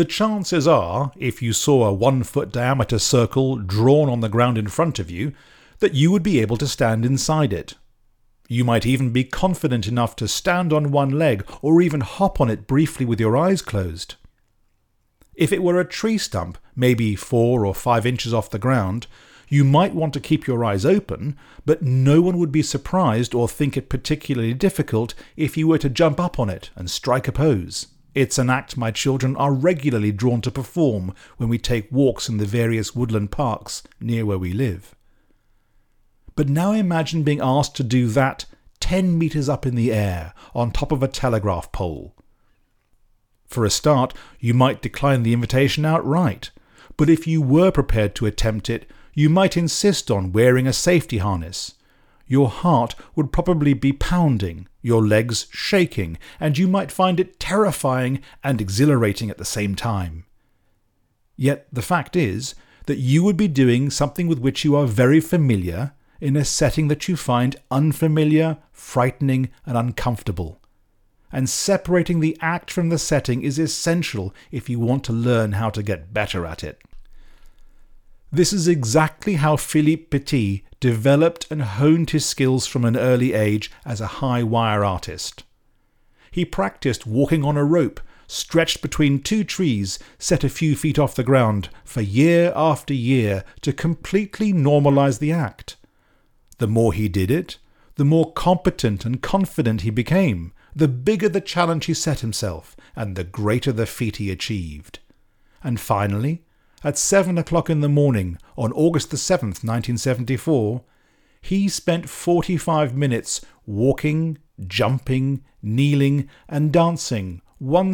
The chances are, if you saw a 1-foot diameter circle drawn on the ground in front of you, that you would be able to stand inside it. You might even be confident enough to stand on one leg or even hop on it briefly with your eyes closed. If it were a tree stump, maybe 4 or 5 inches off the ground, you might want to keep your eyes open, but no one would be surprised or think it particularly difficult if you were to jump up on it and strike a pose. It's an act my children are regularly drawn to perform when we take walks in the various woodland parks near where we live. But now imagine being asked to do that 10 meters up in the air on top of a telegraph pole. For a start, you might decline the invitation outright, but if you were prepared to attempt it, you might insist on wearing a safety harness. Your heart would probably be pounding, your legs shaking, and you might find it terrifying and exhilarating at the same time. Yet the fact is that you would be doing something with which you are very familiar in a setting that you find unfamiliar, frightening, and uncomfortable. And separating the act from the setting is essential if you want to learn how to get better at it. This is exactly how Philippe Petit developed and honed his skills from an early age as a high wire artist. He practiced walking on a rope, stretched between 2 trees set a few feet off the ground, for year after year to completely normalize the act. The more he did it, the more competent and confident he became, the bigger the challenge he set himself, and the greater the feat he achieved. And finally, at 7 o'clock in the morning on August the 7th, 1974, he spent 45 minutes walking, jumping, kneeling, and dancing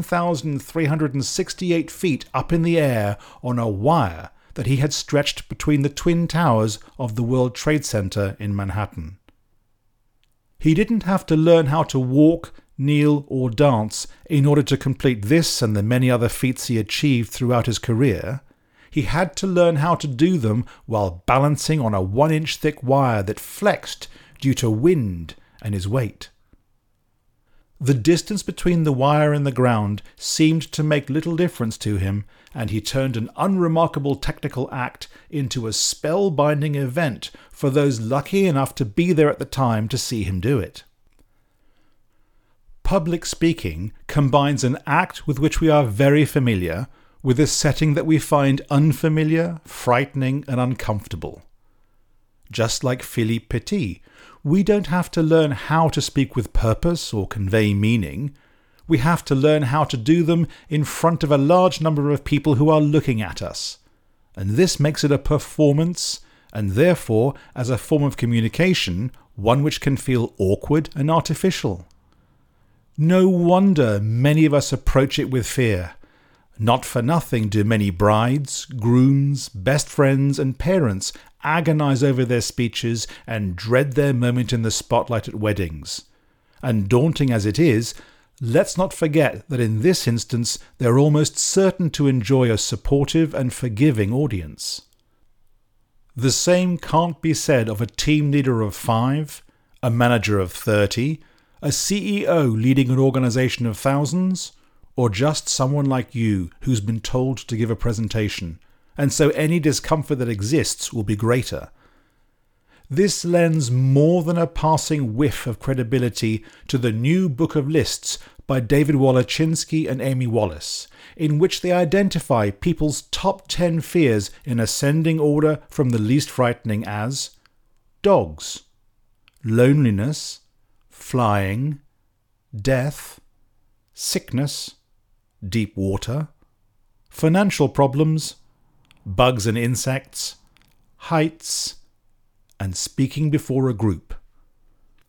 1,368 feet up in the air on a wire that he had stretched between the twin towers of the World Trade Center in Manhattan. He didn't have to learn how to walk, kneel, or dance in order to complete this and the many other feats he achieved throughout his career. He had to learn how to do them while balancing on a 1-inch thick wire that flexed due to wind and his weight. The distance between the wire and the ground seemed to make little difference to him, and he turned an unremarkable technical act into a spellbinding event for those lucky enough to be there at the time to see him do it. Public speaking combines an act with which we are very familiar with a setting that we find unfamiliar, frightening, and uncomfortable. Just like Philippe Petit, we don't have to learn how to speak with purpose or convey meaning. We have to learn how to do them in front of a large number of people who are looking at us. And this makes it a performance, and therefore, as a form of communication, one which can feel awkward and artificial. No wonder many of us approach it with fear. Not for nothing do many brides, grooms, best friends, and parents agonize over their speeches and dread their moment in the spotlight at weddings. And daunting as it is, let's not forget that in this instance they're almost certain to enjoy a supportive and forgiving audience. The same can't be said of a team leader of 5, a manager of 30, a CEO leading an organization of thousands, or just someone like you who's been told to give a presentation, and so any discomfort that exists will be greater. This lends more than a passing whiff of credibility to the new Book of Lists by David Wolochinsky and Amy Wallace, in which they identify people's top 10 fears in ascending order from the least frightening as dogs, loneliness, flying, death, sickness, deep water, financial problems, bugs and insects, heights, and speaking before a group.